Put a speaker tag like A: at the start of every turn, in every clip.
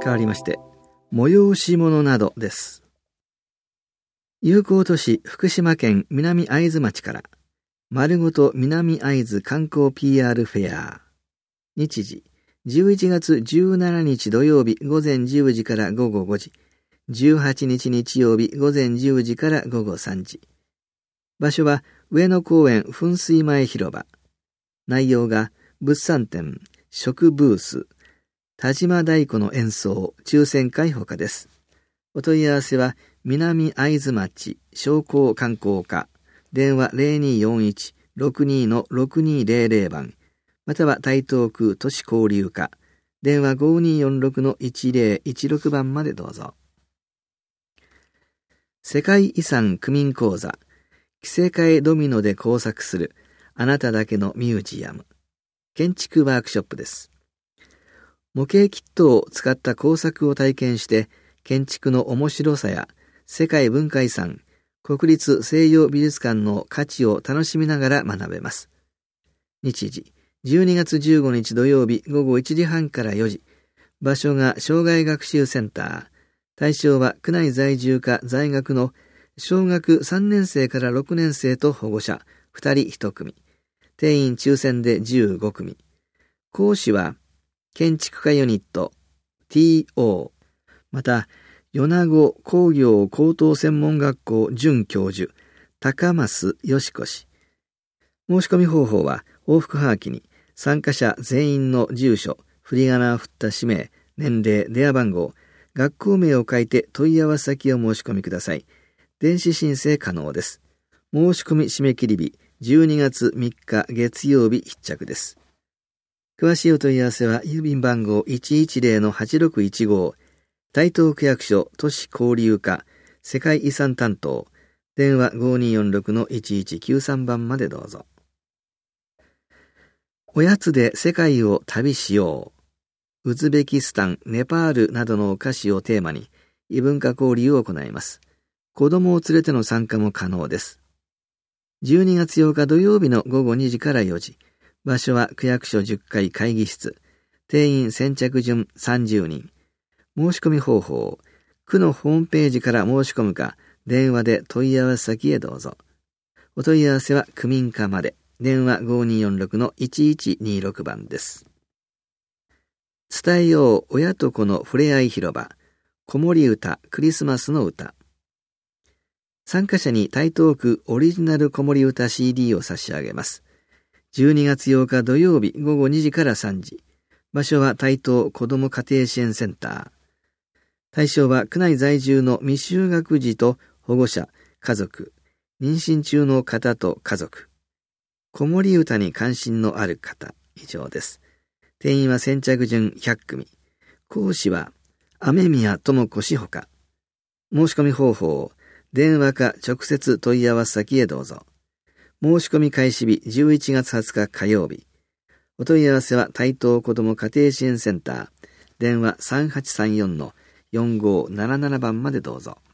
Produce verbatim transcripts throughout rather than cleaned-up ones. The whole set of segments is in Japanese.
A: 変わりまして、催し物などです。友好都市福島県南会津町から丸ごと南会津観光 ピーアール フェア。日時じゅういちがつじゅうしちにち土曜日午前じゅうじから午後ごじ、じゅうはちにち日曜日午前じゅうじから午後さんじ。場所は上野公園噴水前広場。内容が物産展、食ブース、田島太鼓の演奏、抽選会ほかです。お問い合わせは南会津町商工観光課、電話 ゼロにーよんいち ろくにー ろくにーゼロゼロ 番、または台東区都市交流課、電話 ごにーよんろく いちゼロいちろく 番までどうぞ。世界遺産区民講座、着せ替えドミノで工作するあなただけのミュージアム、建築ワークショップです。模型キットを使った工作を体験して建築の面白さや世界文化遺産、国立西洋美術館の価値を楽しみながら学べます。日時じゅうにがつじゅうごにち土曜日午後いちじはんからよじ。場所が障害学習センター。対象は区内在住か在学の小学さんねんせいからろくねんせいと保護者ふたりいち組。定員抽選でじゅうご組。講師は建築家ユニット ティーオー。また、米子工業高等専門学校准教授高増よしこ氏。申し込み方法は往復はがきに参加者全員の住所、振り仮名を振った氏名、年齢、電話番号、学校名を書いて問い合わせ先を申し込みください。電子申請可能です。申し込み締め切り日じゅうにがつみっか月曜日必着です。詳しいお問い合わせは郵便番号 いちいちゼロのはちろくいちご、台東区役所都市交流課世界遺産担当、電話 ごにーよんろく いちいちきゅうさん 番までどうぞ。おやつで世界を旅しよう。ウズベキスタン、ネパールなどのお菓子をテーマに異文化交流を行います。子供を連れての参加も可能です。じゅうにがつようか土曜日のごごにじからよじ。場所は区役所じゅっかい会議室。定員先着順さんじゅうにん。申し込み方法、区のホームページから申し込むか、電話で問い合わせ先へどうぞ。お問い合わせは区民課まで。電話 ごにーよんろく いちいちにろく 番です。伝えよう親と子のふれあい広場、子守歌クリスマスの歌。参加者に台東区オリジナル子守歌 シーディー を差し上げます。じゅうにがつようか土曜日ごごにじからさんじ。場所は台東子ども家庭支援センター。対象は区内在住の未就学児と保護者、家族、妊娠中の方と家族。子守歌に関心のある方、以上です。定員は先着順ひゃく組。講師は雨宮智子氏ほか。申し込み方法、電話か直接問い合わせ先へどうぞ。申し込み開始日じゅういちがつはつか火曜日。お問い合わせは台東子ども家庭支援センター。電話 さんはちさんよん よんごなななな 番までどうぞ。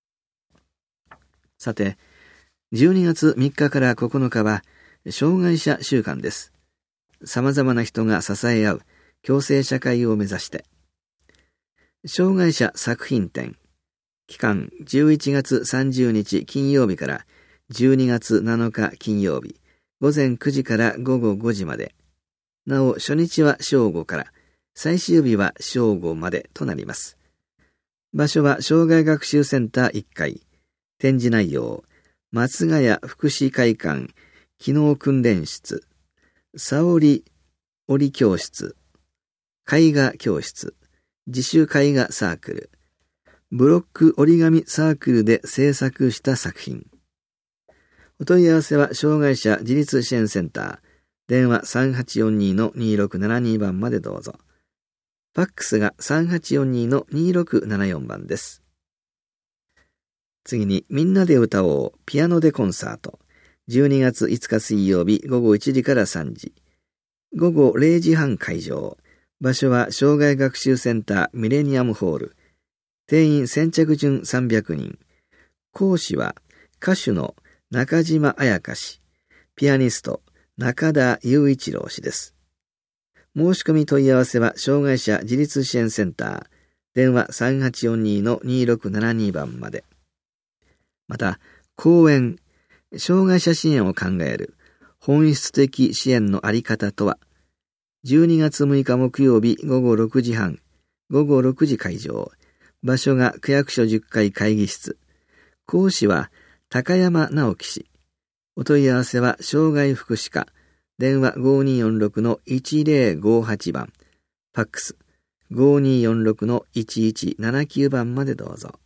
A: さて、じゅうにがつみっかからここのかは障害者週間です。様々な人が支え合う共生社会を目指して。障害者作品展。期間じゅういちがつさんじゅうにち金曜日からじゅうにがつなのか金曜日、午前くじからごごごじまで。なお、初日は正午から、最終日は正午までとなります。場所は障害学習センターいっかい。展示内容、松ヶ谷福祉会館、機能訓練室、沙織織教室、絵画教室、自主絵画サークル、ブロック折り紙サークルで制作した作品。お問い合わせは障害者自立支援センター、電話 さんはちよんに にろくななに 番までどうぞ。ファックスが さんはちよんに にろくななよん 番です。次に、みんなで歌おうピアノでコンサート。じゅうにがついつか水曜日ごごいちじからさんじ。ごごれいじはん会場。場所は障害学習センターミレニアムホール。定員先着順さんびゃくにん。講師は歌手の中島彩香氏、ピアニスト中田雄一郎氏です。申し込み問い合わせは障害者自立支援センター。 電話 さんはちよんに のにろくななに 番まで。また、講演、障害者支援を考える本質的支援のあり方とは、じゅうにがつむいか木曜日午後ろくじはん、午後ろくじ会場、場所が区役所じゅっかい会議室、講師は高山直樹氏、お問い合わせは障害福祉課、電話 ごにーよんろくのいちぜろごはち 番、ファックス ごにーよんろくのいちいちななきゅう 番までどうぞ。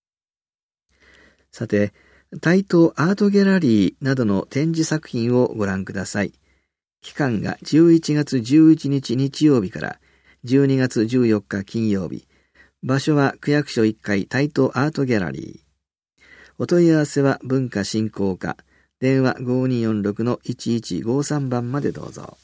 A: さて、台東アートギャラリーなどの展示作品をご覧ください。期間がじゅういちがつじゅういちにち日曜日からじゅうにがつじゅうよっか金曜日。場所は区役所いっかい台東アートギャラリー。お問い合わせは文化振興課。電話 ごにーよんろくのいちいちごさん 番までどうぞ。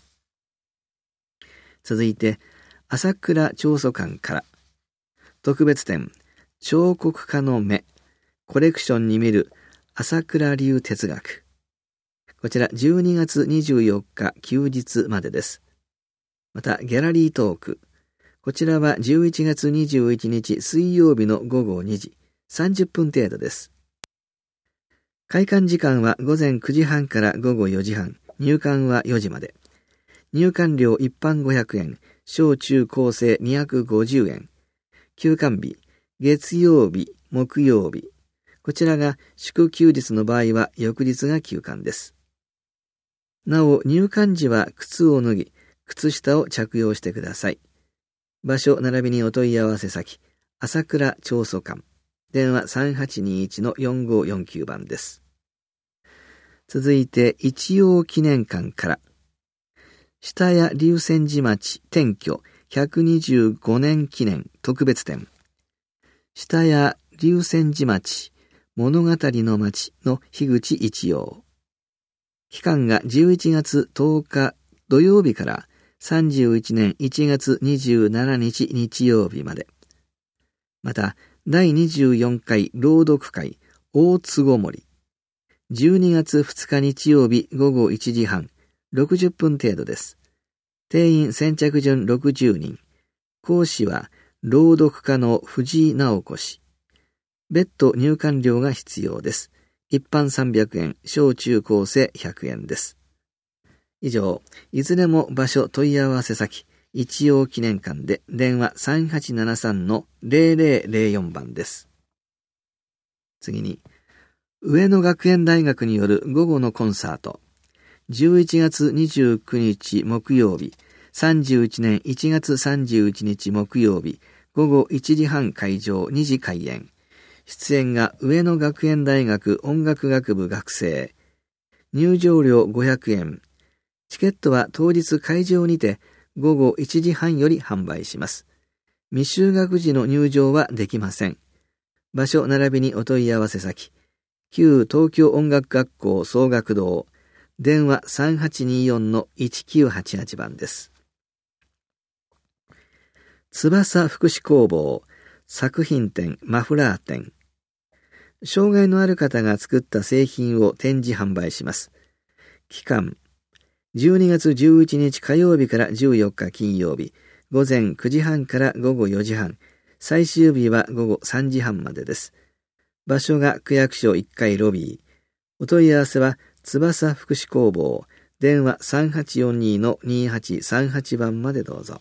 A: 続いて、朝倉彫塑館から。特別展、彫刻家の目。コレクションに見る朝倉流哲学。こちらじゅうにがつにじゅうよっか休日までです。また、ギャラリートーク。こちらはじゅういちがつにじゅういちにち水曜日のごごにじ、さんじゅっぷん程度です。開館時間はごぜんくじはんからごごよじはん、入館はよじまで。入館料一般ごひゃくえん、小中高生にひゃくごじゅうえん。休館日、月曜日、木曜日。こちらが祝休日の場合は翌日が休館です。なお、入館時は靴を脱ぎ、靴下を着用してください。場所並びにお問い合わせ先、朝倉彫塑館。電話 さんはちにいちのよんごよんきゅう 番です。続いて、一葉記念館から。下谷龍泉寺町転居ひゃくにじゅうごねん記念特別展。下谷龍泉寺町物語の町の樋口一葉。期間がじゅういちがつとおか土曜日からさんじゅういちねんいちがつにじゅうしちにち日曜日まで。また、だいにじゅうよんかい朗読会大津ごもり。じゅうにがつふつか日曜日ごごいちじはん、ろくじゅっぷん程度です。定員先着順ろくじゅうにん。講師は朗読家の藤井直子氏。別途入館料が必要です。一般さんびゃくえん、小中高生ひゃくえんです。以上、いずれも場所問い合わせ先、一葉記念館で電話 さんはちななさんのぜろぜろぜろよん 番です。次に、上野学園大学による午後のコンサート。じゅういちがつにじゅうくにち木曜日、さんじゅういちねんいちがつさんじゅういちにち木曜日、ごごいちじはん会場にじ開演。出演が上野学園大学音楽学部学生。入場料ごひゃくえん。チケットは当日会場にてごごいちじはんより販売します。未就学児の入場はできません。場所並びにお問い合わせ先。旧東京音楽学校総学堂。電話 さんはちによんのいちきゅうはちはち 番です。翼福祉工房作品展マフラー展。障害のある方が作った製品を展示販売します。期間、じゅうにがつじゅういちにち火曜日からじゅうよっか金曜日、ごぜんくじはんからごごよじはん、最終日はごごさんじはんまでです。場所が区役所いっかいロビー。お問い合わせは、翼福祉工房、電話 さんはちよんにのにはちさんはち 番までどうぞ。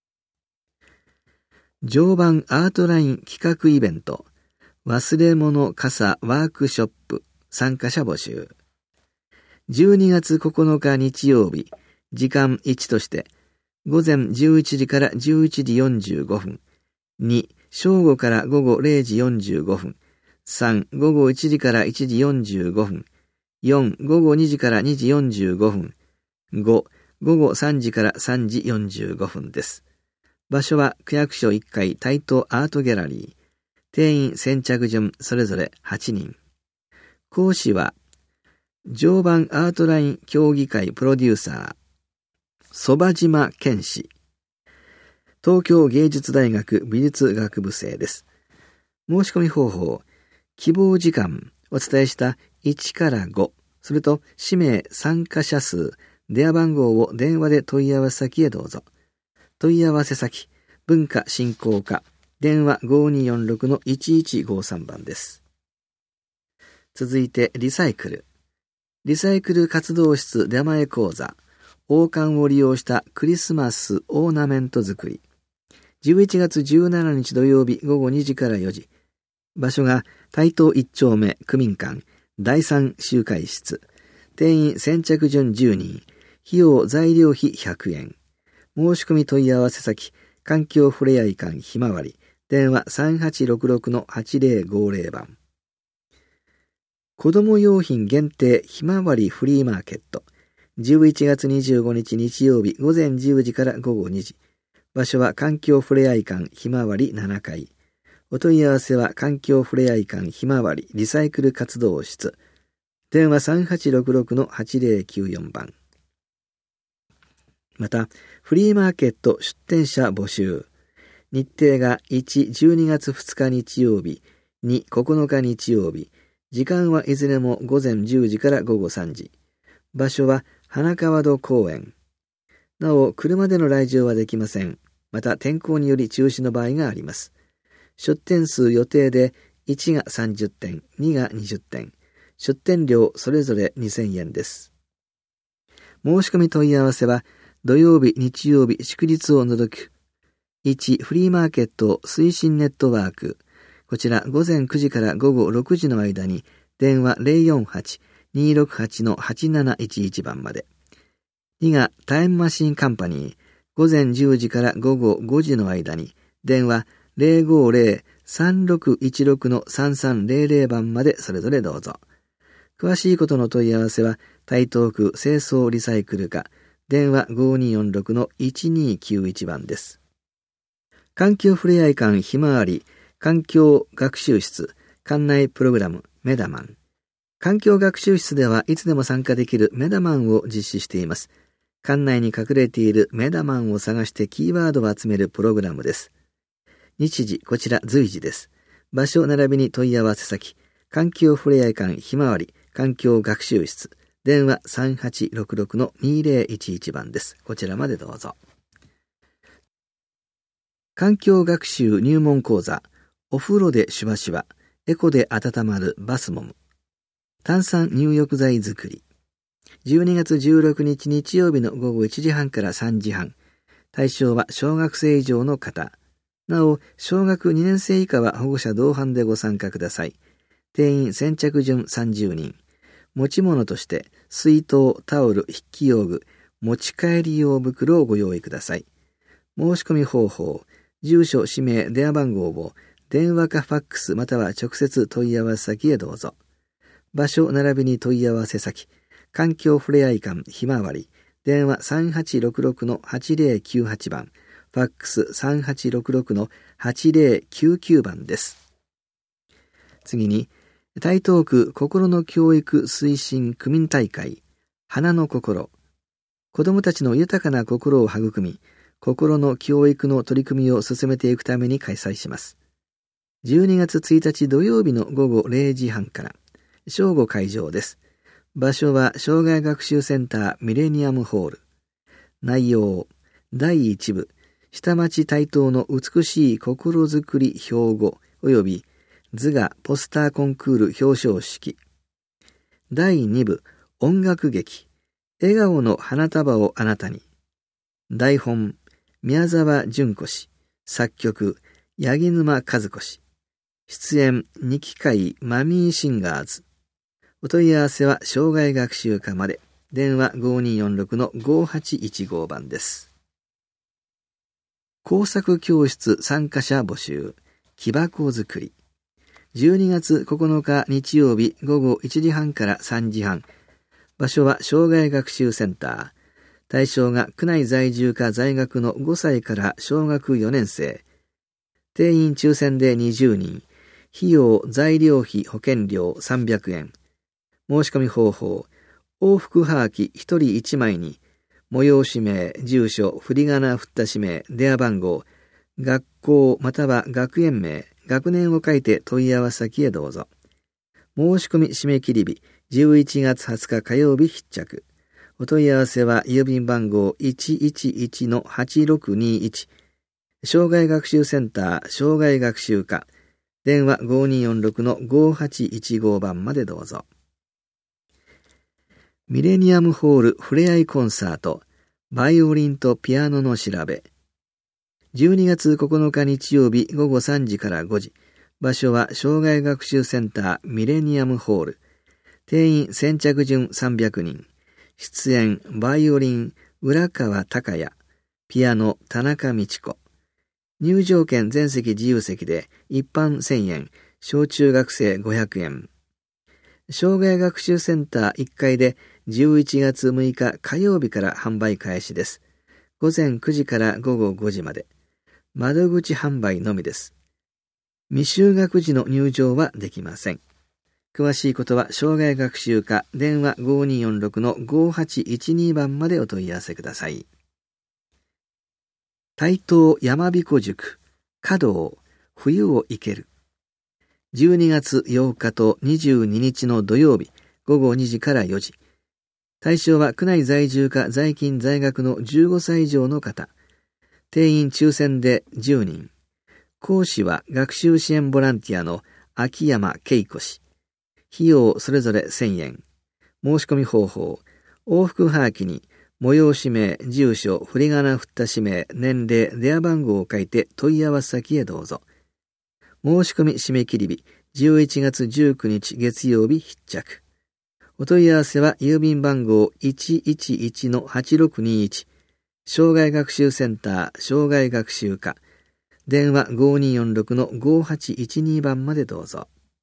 A: 常磐アートライン企画イベント、忘れ物傘ワークショップ参加者募集。じゅうにがつここのか日曜日、時間いちとして、午前じゅういちじからじゅういちじよんじゅうごふん、に、正午から午後れいじよんじゅうごふん、さん、午後いちじからいちじよんじゅうごふん、よん、午後にじからにじよんじゅうごふん、ご、午後さんじからさんじよんじゅうごふんです。場所は区役所いっかい台東アートギャラリー。定員先着順それぞれはちにん。講師は、常磐アートライン協議会プロデューサー、曽場島健氏。東京芸術大学美術学部生です。申し込み方法、希望時間、お伝えしたいちからご、それと氏名、参加者数、電話番号を電話で問い合わせ先へどうぞ。問い合わせ先、文化振興課、 電話 ごにーよんろくのいちいちごさん 番です。続いてリサイクル。リサイクル活動室出前講座。王冠を利用したクリスマスオーナメント作り。じゅういちがつじゅうしちにち土曜日ごごにじからよじ。場所が台東いっ丁目区民館だいさん集会室。定員先着順じゅうにん。費用材料費ひゃくえん。申し込み問い合わせ先、環境ふれあい館ひまわり。電話 さんはちろくろくのはちぜろごぜろ 番。子供用品限定ひまわりフリーマーケット。じゅういちがつにじゅうごにち日曜日午前じゅうじからごごにじ。場所は環境ふれあい館ひまわりななかい。お問い合わせは環境ふれあい館ひまわりリサイクル活動室。電話 さんはちろくろくのはちぜろきゅうよん 番。また、フリーマーケット出店者募集。日程がいち、じゅうにがつふつか日曜日、に、ここのか日曜日。時間はいずれも午前じゅうじからごごさんじ。場所は花川戸公園。なお、車での来場はできません。また、天候により中止の場合があります。出店数予定でいちがさんじゅってん、にがにじゅってん。出店料それぞれにせんえんです。申し込み問い合わせは、土曜日、日曜日、祝日を除く。いち、フリーマーケット推進ネットワーク。こちら午前くじから午後ろくじの間に電話 ゼロよんはち にーろくはちのはちなないちいち 番まで。にがタイムマシンカンパニー。午前じゅうじから午後ごじの間に電話 ゼロごゼロ さんろくいちろくのさんさんぜろぜろ 番までそれぞれどうぞ。詳しいことの問い合わせは台東区清掃リサイクル課。電話 ごにーよんろくのいちにーきゅういち 番です。環境ふれあい館ひまわり環境学習室館内プログラムメダマン。環境学習室ではいつでも参加できるメダマンを実施しています。館内に隠れているメダマンを探してキーワードを集めるプログラムです。日時、こちら随時です。場所並びに問い合わせ先、環境ふれあい館ひまわり環境学習室。電話 さんはちろくろくのにぜろいちいち 番です。こちらまでどうぞ。環境学習入門講座。お風呂でシュワシュワ。エコで温まるバスモム。炭酸入浴剤作り。じゅうにがつじゅうろくにち日曜日のごごいちじはんからさんじはん。対象は小学生以上の方。なお、小学にねん生以下は保護者同伴でご参加ください。定員先着順さんじゅうにん。持ち物として水筒、タオル、筆記用具、持ち帰り用袋をご用意ください。申し込み方法、住所、氏名、電話番号を電話かファックスまたは直接問い合わせ先へどうぞ。場所並びに問い合わせ先、環境ふれあい館ひまわり、電話 さんはちろくろくのはちぜろきゅうはち 番、ファックス さんはちろくろくのはちぜろきゅうきゅう 番です。次に、台東区心の教育推進区民大会、花の心。子どもたちの豊かな心を育み、心の教育の取り組みを進めていくために開催します。じゅうにがつついたち土曜日のごごれいじはんから、正午会場です。場所は障害学習センターミレニアムホール。内容、だいいち部、下町台東の美しい心づくり標語及び図画ポスターコンクール表彰式。だいに部、音楽劇、笑顔の花束をあなたに。台本、宮沢純子氏。作曲、八木沼和子氏。出演、二期会マミーシンガーズ。お問い合わせは障害学習課まで。電話 ごにーよんろくのごはちいちご 番です。工作教室参加者募集。木箱作り。じゅうにがつここのか日曜日ごごいちじはんからさんじはん。場所は障害学習センター。対象が区内在住か在学のごさいから小学よねん生。定員抽選でにじゅうにん。費用、材料費、保険料さんびゃくえん。申し込み方法。往復はがきひとりいちまいに、催し名、住所、振り仮名振った氏名、電話番号、学校または学園名、学年を書いて問い合わせ先へどうぞ。申し込み締め切り日、じゅういちがつはつか火曜日必着。お問い合わせは郵便番号 いちいちいちのはちろくにいち。 障害学習センター障害学習課、電話 ごにーよんろくのごはちいちご 番までどうぞ。ミレニアムホールふれあいコンサート、バイオリンとピアノの調べ。じゅうにがつここのか日曜日ごごさんじからごじ。場所は障害学習センターミレニアムホール。定員先着順さんびゃくにん。出演バイオリン浦川隆也、ピアノ田中道子。入場券全席自由席で一般せんえん、小中学生ごひゃくえん。障害学習センターいっかいでじゅういちがつむいか火曜日から販売開始です。ごぜんくじからごごごじまで。窓口販売のみです。未就学児の入場はできません。詳しいことは障害学習課電話 ごにーよんろくのごはちいちに 番までお問い合わせください。台東山彦塾華道冬を生ける。じゅうにがつようかとにじゅうににちの土曜日ごごにじからよじ。対象は区内在住か在勤在学のじゅうごさい以上の方。定員抽選でじゅうにん。講師は学習支援ボランティアの秋山恵子氏。費用それぞれせんえん。申し込み方法。往復はがきに、催し名、住所、振り仮名振った氏名、年齢、電話番号を書いて問い合わせ先へどうぞ。申し込み締め切り日、じゅういちがつじゅうくにち月曜日必着。お問い合わせは郵便番号 いちいちいちのはちろくにいち。障害学習センター障害学習課。電話 ごにーよんろくのごはちいちに 番までどうぞ。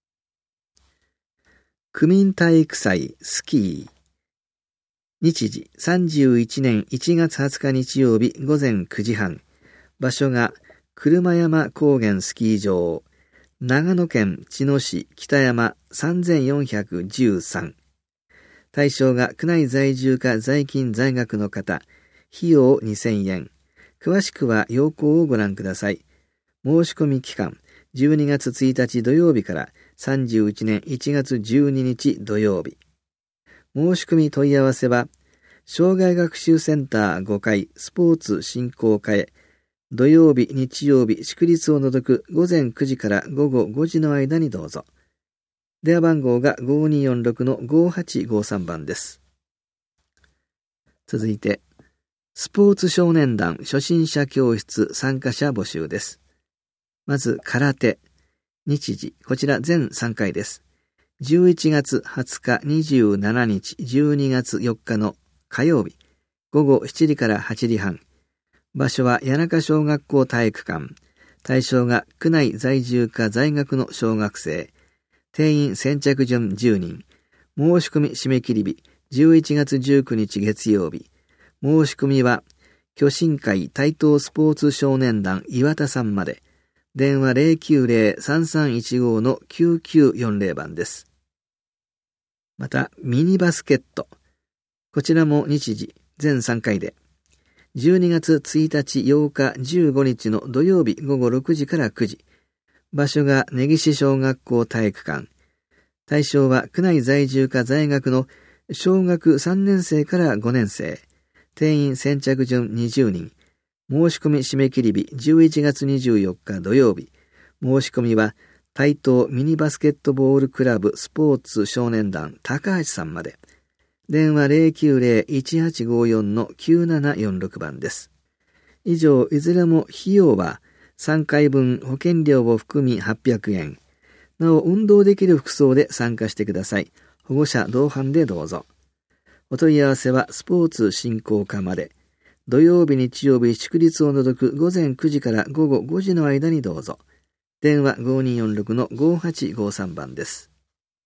A: 区民体育祭スキー。日時さんじゅういちねんいちがつはつか日曜日ごぜんくじはん。場所が車山高原スキー場。長野県茅野市北山さんぜんよんひゃくじゅうさん。対象が区内在住か在勤在学の方。費用にせんえん。詳しくは要項をご覧ください。申し込み期間じゅうにがつついたち土曜日からさんじゅういちねんいちがつじゅうににち土曜日。申し込み問い合わせは障害学習センターごかいスポーツ振興課へ土曜日日曜日祝日を除くごぜんくじからごごごじの間にどうぞ。電話番号が ごにーよんろくのごはちごさん 番です。続いてスポーツ少年団初心者教室参加者募集です。まず空手。日時、こちら全さんかいです。じゅういちがつはつか、にじゅうしちにち、じゅうにがつよっかの火曜日、ごごしちじからはちじはん。場所は谷中小学校体育館。対象が区内在住か在学の小学生。定員先着順じゅうにん。申し込み締め切り日、じゅういちがつじゅうくにち月曜日。申し込みは、巨神会台東スポーツ少年団岩田さんまで。電話 ゼロきゅうゼロ さんさんいちご のきゅうきゅうよんゼロ 番です。また、ミニバスケット。こちらも日時、全さんかいで。じゅうにがつついたち、ようか、じゅうごにちの土曜日ごごろくじからくじ。場所が根岸小学校体育館。対象は区内在住か在学の小学さんねんせいからごねんせい。定員先着順にじゅうにん。申し込み締め切り日じゅういちがつにじゅうよっか土曜日。申し込みは台東ミニバスケットボールクラブスポーツ少年団高橋さんまで。電話 ゼロきゅうゼロ いちはちごよん のきゅうななよんろく 番です。以上、いずれも費用はさんかいぶん保険料を含みはっぴゃくえん。なお、運動できる服装で参加してください。保護者同伴でどうぞ。お問い合わせはスポーツ振興課まで。土曜日日曜日祝日を除くごぜんくじからごごごじの間にどうぞ。電話 ごにーよんろくのごはちごさん 番です。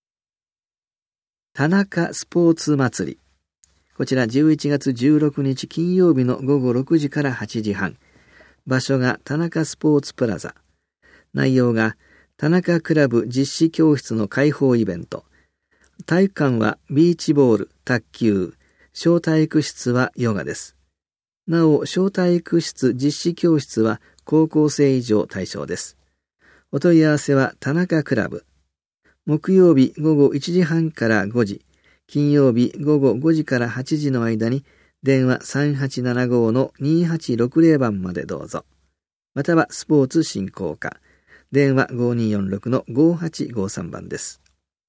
A: 田中スポーツ祭り。こちらじゅういちがつじゅうろくにち金曜日のごごろくじからはちじはん。場所が田中スポーツプラザ。内容が田中クラブ実施教室の開放イベント。体育館はビーチボール、卓球、小体育室はヨガです。なお、小体育室実施教室は高校生以上対象です。お問い合わせは田中クラブ。木曜日ごごいちじはんからごじ、金曜日ごごごじからはちじの間に電話 さんはちななごのにはちろくゼロ 番までどうぞ。 またはスポーツ振興課。電話 ごにーよんろくのごはちごさん 番です。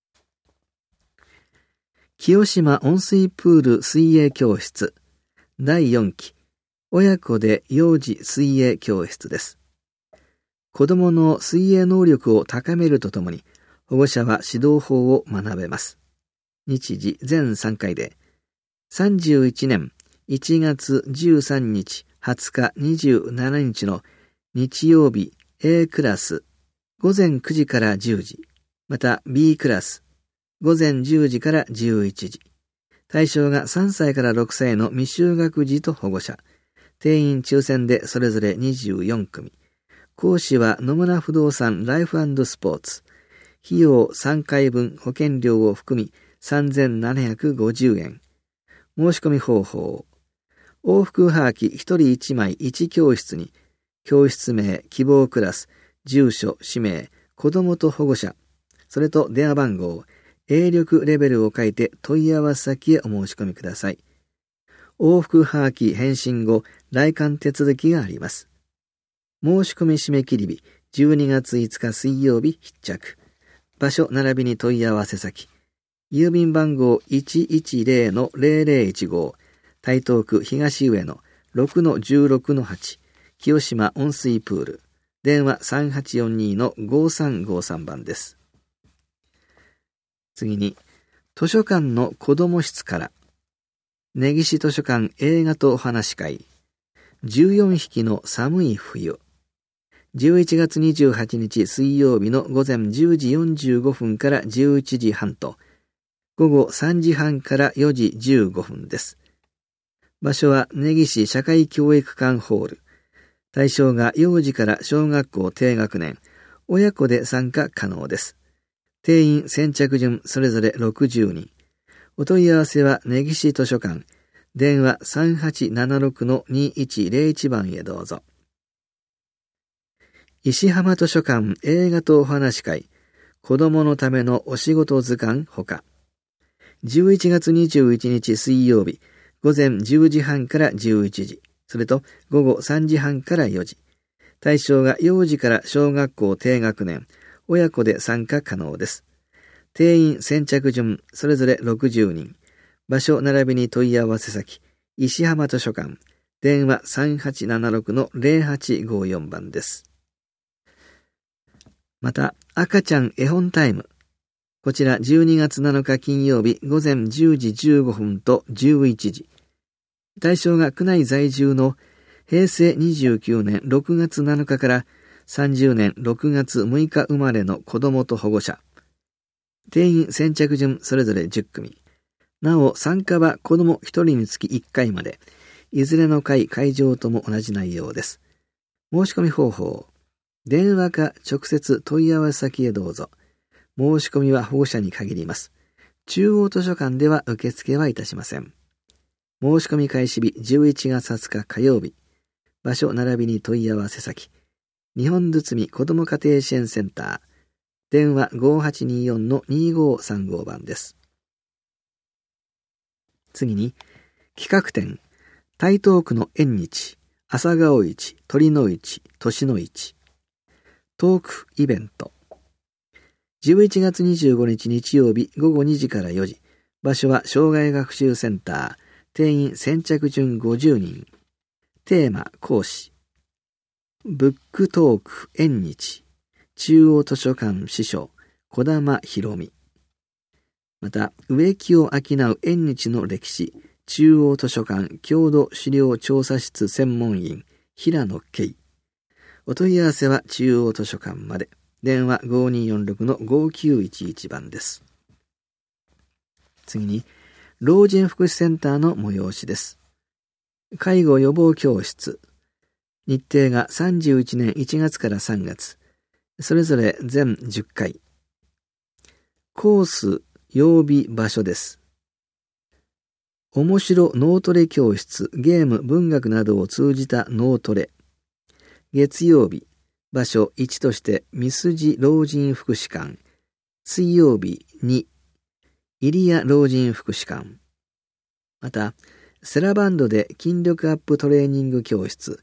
A: 清島温水プール水泳教室だいよんき親子で幼児水泳教室です。子どもの水泳能力を高めるとともに、保護者は指導法を学べます。日時全さんかいで、さんじゅういちねんいちがつじゅうさんにち、はつか、にじゅうしちにちの日曜日 A クラス、ごぜんくじからじゅうじ、また B クラス、ごぜんじゅうじからじゅういちじ。対象がさんさいからろくさいの未就学児と保護者。定員抽選でそれぞれにじゅうよんくみ。講師は野村不動産ライフ&スポーツ。費用さんかいぶん保険料を含みさんぜんななひゃくごじゅうえん。申し込み方法。往復はがきひとりいちまいいち教室に、教室名、希望クラス、住所、氏名、子供と保護者、それと電話番号、英力レベルを書いて問い合わせ先へお申し込みください。往復はがき返信後、来館手続きがあります。申し込み締め切り日、じゅうにがついつか水曜日必着。場所並びに問い合わせ先。郵便番号 いちいちゼロのゼロゼロいちご、台東区東上野 ろくのじゅうろくのはち、清島温水プール。電話さんはちよんにのごさんごさん 番です。次に、図書館の子ども室から、根岸図書館映画とお話会、じゅうよんひきの寒い冬、じゅういちがつにじゅうはちにち水曜日の午前じゅうじよんじゅうごふんからじゅういちじはんと、午後さんじはんからよじじゅうごふんです。場所は根岸社会教育館ホール。対象が幼児から小学校低学年、親子で参加可能です。定員先着順それぞれろくじゅうにん。お問い合わせは根岸図書館、電話 さんはちななろくのにいちゼロいち 番へどうぞ。石浜図書館映画とお話会、子供のためのお仕事図鑑ほか。じゅういちがつにじゅういちにち水曜日、午前じゅうじはんからじゅういちじ、それと午後さんじはんからよじ。対象が幼児から小学校低学年、親子で参加可能です。定員先着順それぞれろくじゅうにん。場所並びに問い合わせ先、石浜図書館、電話さんはちななろくのゼロはちごよん 番です。また、赤ちゃん絵本タイム。こちらじゅうにがつなのか金曜日午前じゅうじじゅうごふんとじゅういちじ。対象が区内在住のへいせいにじゅうきゅうねんろくがつなのかからさんじゅうねんろくがつむいか生まれの子供と保護者。定員先着順それぞれじゅっくみ。なお参加は子供ひとりにつきいっかいまで。いずれの会会場とも同じ内容です。申し込み方法。電話か直接問い合わせ先へどうぞ。申し込みは保護者に限ります。中央図書館では受付はいたしません。申し込み開始日じゅういちがつはつか火曜日。場所並びに問い合わせ先。日本堤子ども家庭支援センター。電話ごはちにーよんのにごさんご 番です。次に、企画展、台東区の縁日、朝顔市、鳥の市、年の市。トークイベント。じゅういちがつにじゅうごにち日曜日ごごにじからよじ。場所は障害学習センター。定員先着順ごじゅうにん。テーマ講師。ブックトーク縁日。中央図書館司書、児玉博美。また、植木を商う縁日の歴史、中央図書館郷土資料調査室専門員、平野圭。お問い合わせは中央図書館まで。電話ごにーよんろくのごきゅういちいち 番です。次に、老人福祉センターの催しです。介護予防教室。日程がさんじゅういちねんいちがつからさんがつ。それぞれ全じゅっかい。コース、曜日、場所です。面白脳トレ教室、ゲーム、文学などを通じた脳トレ。月曜日、場所いちとして三筋老人福祉館。水曜日に、入谷老人福祉館。また、セラバンドで筋力アップトレーニング教室、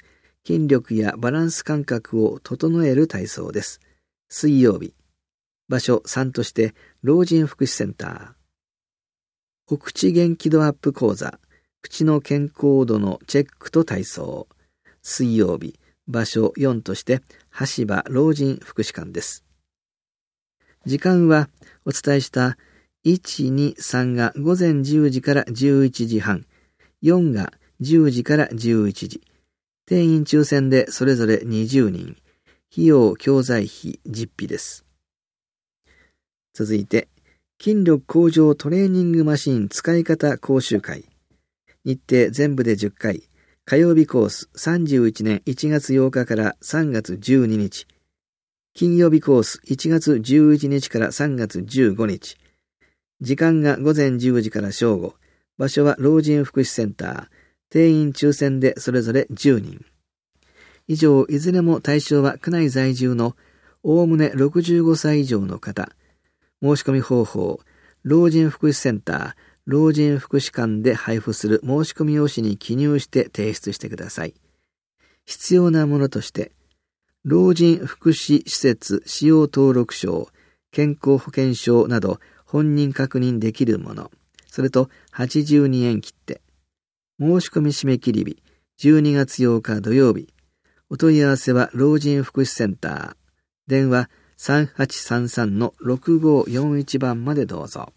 A: 筋力やバランス感覚を整える体操です。水曜日。場所さんとして老人福祉センター。お口元気度アップ講座。口の健康度のチェックと体操。水曜日。場所よんとして橋場老人福祉館です。時間はお伝えしたいち、に、さんがごぜんじゅうじからじゅういちじはん、よんがじゅうじからじゅういちじ。定員抽選でそれぞれにじゅうにん。費用教材費実費です。続いて、筋力向上トレーニングマシン使い方講習会。日程全部でじゅっかい。火曜日コースさんじゅういちねんいちがつようかからさんがつじゅうににち。金曜日コースいちがつじゅういちにちからさんがつじゅうごにち。時間がごぜんじゅうじから正午。場所は老人福祉センター。定員抽選でそれぞれじゅうにん。以上、いずれも対象は区内在住のおおむねろくじゅうごさい以上の方。申し込み方法、老人福祉センター、老人福祉館で配布する申し込み用紙に記入して提出してください。必要なものとして、老人福祉施設使用登録証、健康保険証など本人確認できるもの、それとはちじゅうにえん切手。申し込み締め切り日、じゅうにがつようか土曜日。お問い合わせは老人福祉センター。電話さんはちさんさんのろくごよんいちばんまでどうぞ。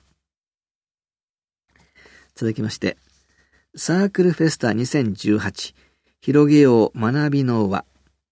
A: 続きまして、サークルフェスタにせんじゅうはち、広げよう学びの輪。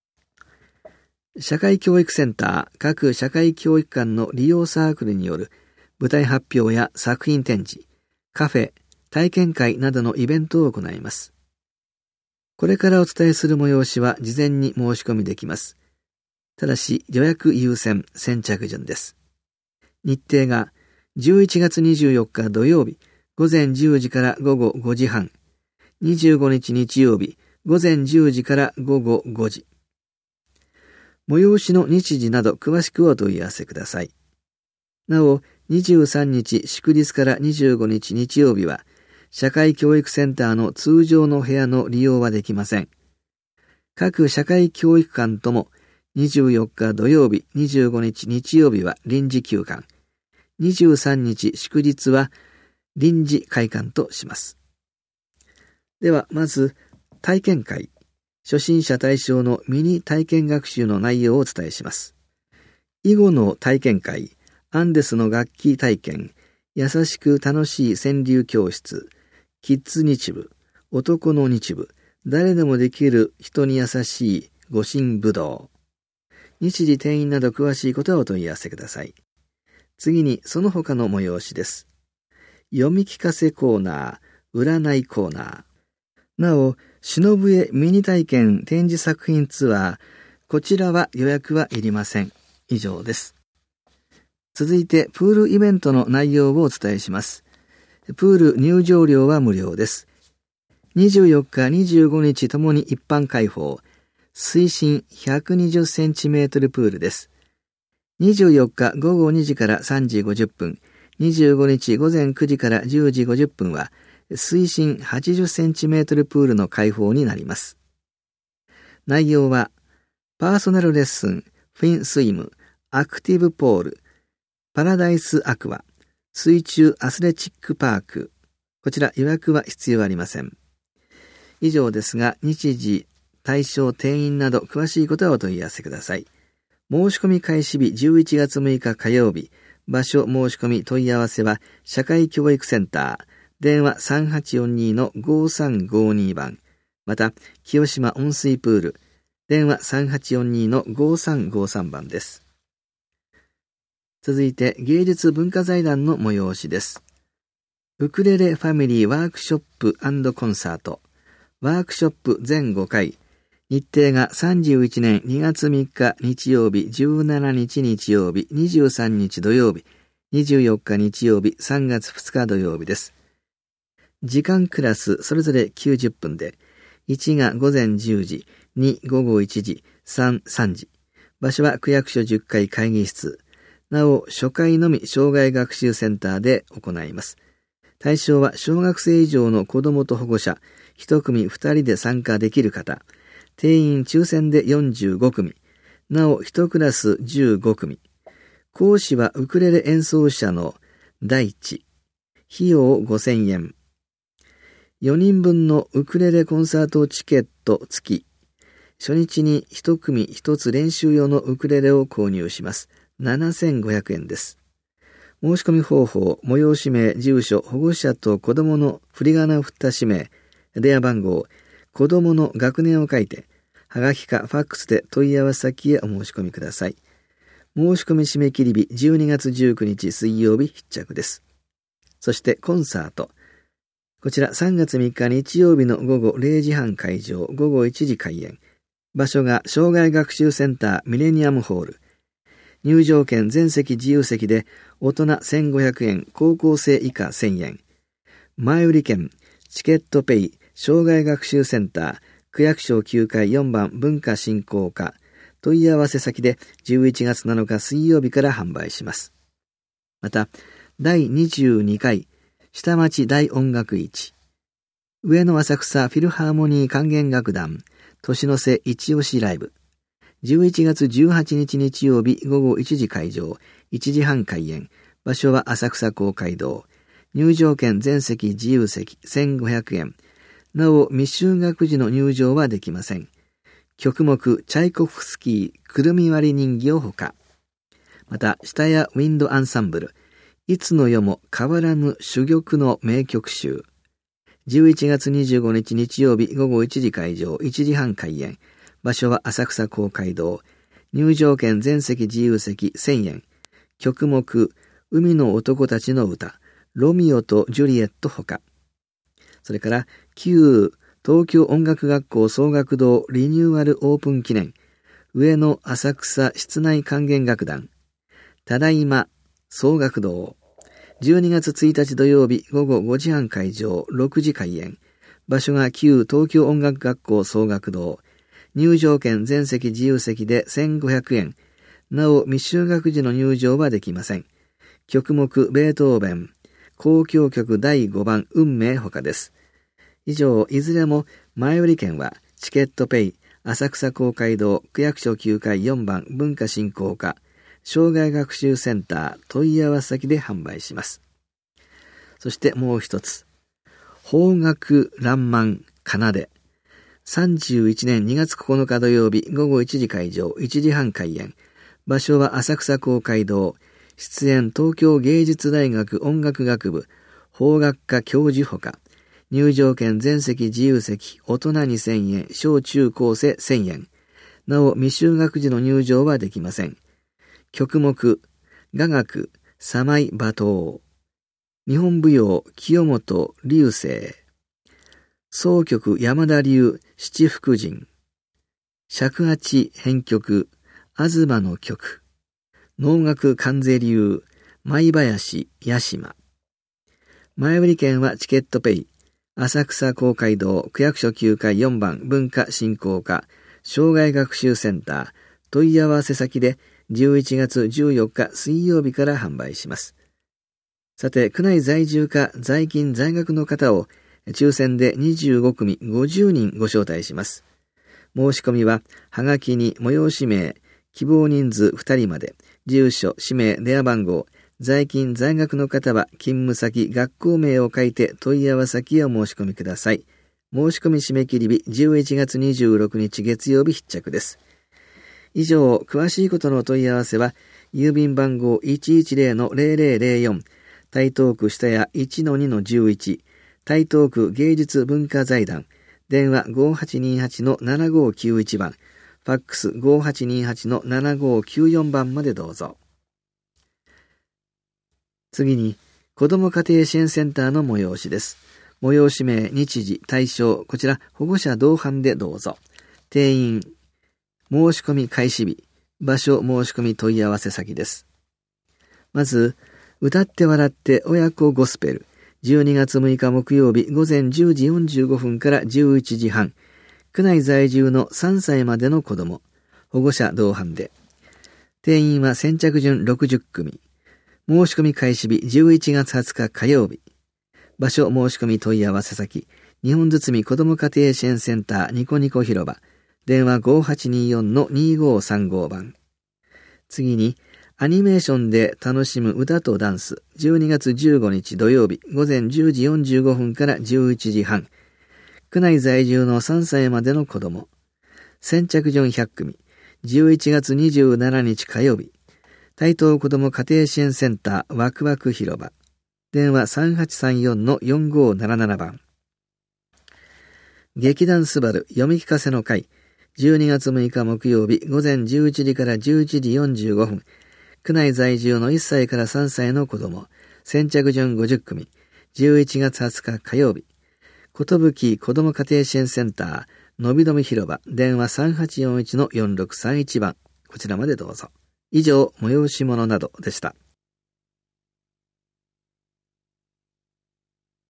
A: 社会教育センター、各社会教育館の利用サークルによる舞台発表や作品展示、カフェ、体験会などのイベントを行います。これからお伝えする催しは事前に申し込みできます。ただし予約優先、先着順です。日程がじゅういちがつにじゅうよっか土曜日、ごぜんじゅうじからごごごじはん、にじゅうごにち日曜日、ごぜんじゅうじからごごごじ。催しの日時など詳しくお問い合わせください。なお、にじゅうさんにち祝日からにじゅうごにち日曜日は、社会教育センターの通常の部屋の利用はできません。各社会教育館ともにじゅうよっか土曜日、にじゅうごにち日曜日は臨時休館、にじゅうさんにち祝日は臨時開館とします。ではまず体験会、初心者対象のミニ体験学習の内容をお伝えします。囲碁の体験会、アンデスの楽器体験、優しく楽しい川柳教室、キッズ日部、男の日部、誰でもできる人に優しい御神武道。日時定員など詳しいことはお問い合わせください。次にその他の催しです。読み聞かせコーナー、占いコーナー。なお、篠笛ミニ体験展示作品ツアー、こちらは予約はいりません。以上です。続いてプールイベントの内容をお伝えします。プール入場料は無料です。にじゅうよっか、にじゅうごにちともに一般開放。水深ひゃくにじゅっセンチメートルプールです。にじゅうよっかごごにじからさんじごじゅっぷん、にじゅうごにちごぜんくじからじゅうじごじゅっぷんは水深はちじゅっセンチメートルプールの開放になります。内容はパーソナルレッスン、フィンスイム、アクティブポール、パラダイスアクア、水中アスレチックパーク。こちら予約は必要ありません。以上ですが、日時、対象、定員など詳しいことはお問い合わせください。申し込み開始日じゅういちがつむいか火曜日。場所申し込み問い合わせは社会教育センター。電話さんはちよんにのごさんごにばん。また、清島温水プール。電話さんはちよんにのごさんごさんばんです。続いて芸術文化財団の催しです。ウクレレファミリーワークショップ&コンサート。ワークショップ全ごかい。日程がさんじゅういちねんにがつみっか日曜日、じゅうしちにち日曜日、にじゅうさんにち土曜日、にじゅうよっか日曜日、さんがつふつか土曜日です。時間クラスそれぞれきゅうじゅっぷんで、いちがごぜんじゅうじ、にごごいちじ、さんさんじ。場所は区役所じゅっかい会議室。なお、初回のみ障害学習センターで行います。対象は小学生以上の子どもと保護者、一組二人で参加できる方、 定員抽選でよんじゅうごくみ。なおいちクラスじゅうごくみ。講師はウクレレ演奏者の大地。費用ごせんえん。よにんぶんのウクレレコンサートチケット付き。初日にいち組ひとつ練習用のウクレレを購入します。ななせんごひゃくえんです。申し込み方法、催し名、住所、保護者と子供の振り仮名を振った氏名、電話番号、子供の学年を書いて、はがきかファックスで問い合わせ先へお申し込みください。申し込み締め切り日じゅうにがつじゅうくにち水曜日必着です。そしてコンサート。こちらさんがつみっか日曜日の午後れいじはん開場、午後いちじ開演。場所が障害学習センターミレニアムホール。入場券全席自由席で大人せんごひゃくえん、高校生以下せんえん。前売り券、チケットペイ、障害学習センター、区役所きゅうかいよんばん文化振興課。問い合わせ先でじゅういちがつなのか水曜日から販売します。また、だいにじゅうにかい下町大音楽市。上野浅草フィルハーモニー管弦楽団、年の瀬一押しライブ。じゅういちがつじゅうはちにち日曜日午後いちじ開場、いちじはん開演。場所は浅草公会堂。入場券全席自由席せんごひゃくえん。なお未就学時の入場はできません。曲目チャイコフスキーくるみ割り人形ほか。また下屋ウィンドアンサンブル。いつの世も変わらぬ珠玉の名曲集。じゅういちがつにじゅうごにち日曜日午後いちじ開場、いちじはん開演。場所は浅草公会堂。入場券全席自由席せんえん。曲目、海の男たちの歌、ロミオとジュリエットほか。それから、旧東京音楽学校総学堂リニューアルオープン記念。上野浅草室内管弦楽団。ただいま、総学堂。じゅうにがつついたち土曜日午後ごじはん開場、ろくじ開演。場所が旧東京音楽学校総学堂。入場券全席自由席でせんごひゃくえん。なお未就学時の入場はできません。曲目ベートーベン、交響曲だいごばん運命ほかです。以上、いずれも前売り券はチケットペイ、浅草公会堂区役所きゅうかいよんばん文化振興課、障害学習センター問い合わせ先で販売します。そしてもう一つ、邦楽らんまん奏で。さんじゅういちねんにがつここのか土曜日午後いちじ開場、いちじはん開演。場所は浅草公会堂。出演東京芸術大学音楽学部邦楽科教授ほか。入場券全席自由席、大人にせんえん、小中高生せんえん。なお未就学時の入場はできません。曲目、雅楽、サマイバトー。日本舞踊、清本流星。総曲、山田流、七福神。尺八編曲、東の曲。能楽関西流、舞林、八島。前売り券はチケットペイ。浅草公会堂区役所きゅうかいよんばん文化振興課障害学習センター問い合わせ先でじゅういちがつじゅうよっか水曜日から販売します。さて、区内在住か在勤在学の方を抽選でにじゅうごくみごじゅうにんご招待します。申し込みははがきに催し名、希望人数ふたりまで、住所、氏名、電話番号、在勤在学の方は勤務先、学校名を書いて問い合わせ先へお申し込みください。申し込み締め切り日じゅういちがつにじゅうろくにち月曜日必着です。以上、詳しいことの問い合わせは郵便番号 いちいちゼロのゼロゼロゼロよん 台東区下谷 いちのにのじゅういち 台東区芸術文化財団電話 ごはちにはちのななごきゅういち 番ファックス ごはちにはちのななごきゅうよん 番までどうぞ。次に、子ども家庭支援センターの催しです。催し名、日時、対象、こちら保護者同伴でどうぞ。定員、申し込み開始日、場所申し込み問い合わせ先です。まず、歌って笑って親子ゴスペル、じゅうにがつむいか木曜日午前じゅうじよんじゅうごふんからじゅういちじはん、区内在住のさんさいまでの子ども、保護者同伴で。定員は先着順ろくじゅっくみ。申し込み開始日じゅういちがつはつか火曜日。場所申し込み問い合わせ先、日本堤子ども家庭支援センターニコニコ広場、 電話ごはちによんのにごさんごばん。次に、アニメーションで楽しむ歌とダンス、じゅうにがつじゅうごにち土曜日、午前じゅうじよんじゅうごふんからじゅういちじはん。区内在住のさんさいまでの子供。先着順ひゃくくみ。じゅういちがつにじゅうしちにち火曜日。台東子ども家庭支援センターワクワク広場。電話さんはちさんよんのよんごななななばん。劇団スバル読み聞かせの会。じゅうにがつむいか木曜日午前じゅういちじからじゅういちじよんじゅうごふん。区内在住のいっさいからさんさいの子供。先着順ごじゅっくみ。じゅういちがつはつか火曜日。ことぶき子ども家庭支援センターのびのみ広場。電話さんはちよんいちのよんろくさんいちばん。こちらまでどうぞ。以上、催し物などでした。